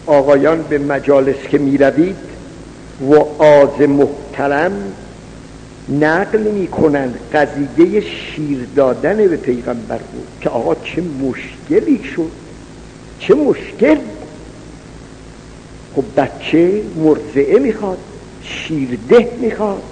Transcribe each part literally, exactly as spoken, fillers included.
آقایان به مجالس که می روید و آز محترم نقل می کنند قضیه شیر دادن به پیغمبر بود که آقا چه مشکلی شد، چه مشکل. خب بچه مرضعه میخواد، شیرده میخواد.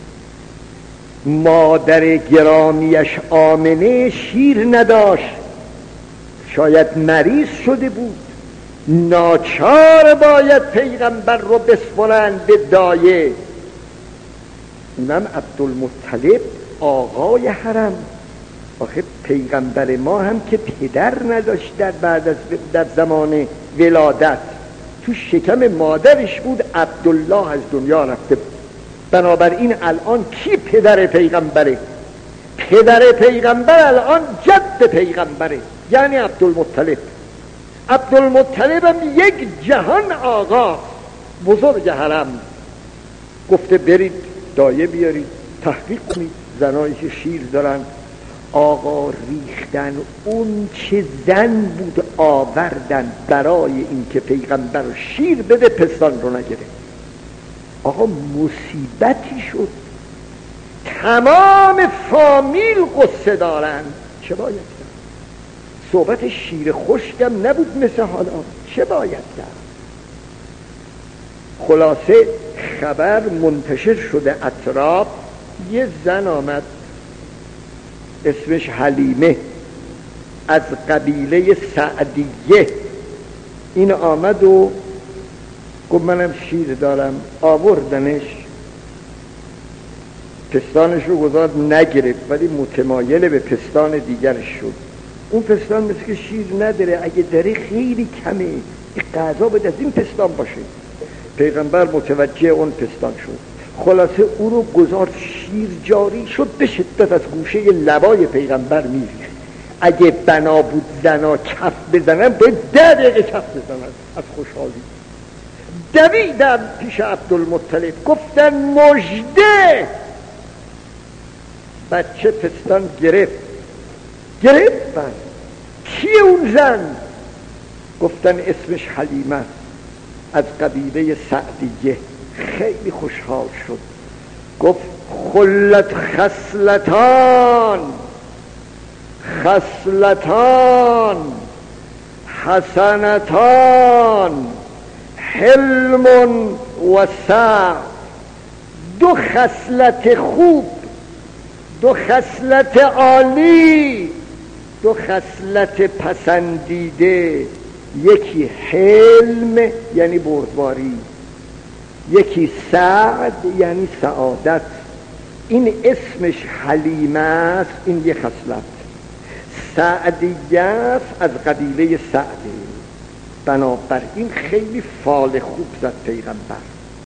مادر گرامیش آمنه شیر نداشت، شاید مریض شده بود، ناچار باید پیغمبر رو بسپرند به دایه. اونم عبدالمطلب آقای حرم. آخه پیغمبر ما هم که پدر نداشت در بعد از در زمان ولادت، تو شکم مادرش بود. عبدالله از دنیا رفته بود. بنابراین الان کی پدر پیغمبره؟ پدر پیغمبر الان جد پیغمبره، یعنی عبدالمطلب. عبدالمطلب هم یک جهان آقا بزرگ حرم. گفته برید دایه بیارید تحقیق کنید، زنایی که شیر دارن. آقا ریختن اون چه زن بود آوردن برای این که پیغمبر شیر بده، پستان رو نگیره. آقا مصیبتی شد، تمام فامیل قصه دارن. چه باید کرد؟ صحبت شیر خشکم نبود مثل حالا، چه باید کرد؟ خلاصه خبر منتشر شده اطراف. یه زن آمد اسمش حلیمه از قبیله سعدیه. این آمد و گفت منم شیر دارم. آوردنش، پستانش رو گذارد نگرفت، ولی متمایل به پستان دیگرش شد. اون پستان مثل که شیر نداره، اگه داره خیلی کمه، این غذا باید از این پستان باشه. پیغمبر متوجه اون پستان شد. خلاصه او رو گذارد، شیر جاری شد به شدت از گوشه لبای پیغمبر میریخت. اگه بنا بود زنا کف بزنن باید ده دقیقه کف بزنن از خوشحالی. دویدن پیش عبدالمطلب، گفتن مژده. بچه پستان گرفت گرفتن. کی اون زن؟ گفتن اسمش حلیمه از قبیله سعدیه. خیلی خوشحال شد. گفت خلت خصلتان خصلتان حسنتان حلم و سعد. دو خصلت خوب، دو خصلت عالی، دو خصلت پسندیده. یکی حلم یعنی بردباری، یکی سعد یعنی سعادت. این اسمش حلیمه است، این یک خصلت. سعدیه است، از قبیله سعده. بنابراین خیلی فال خوب زد پیغمبر.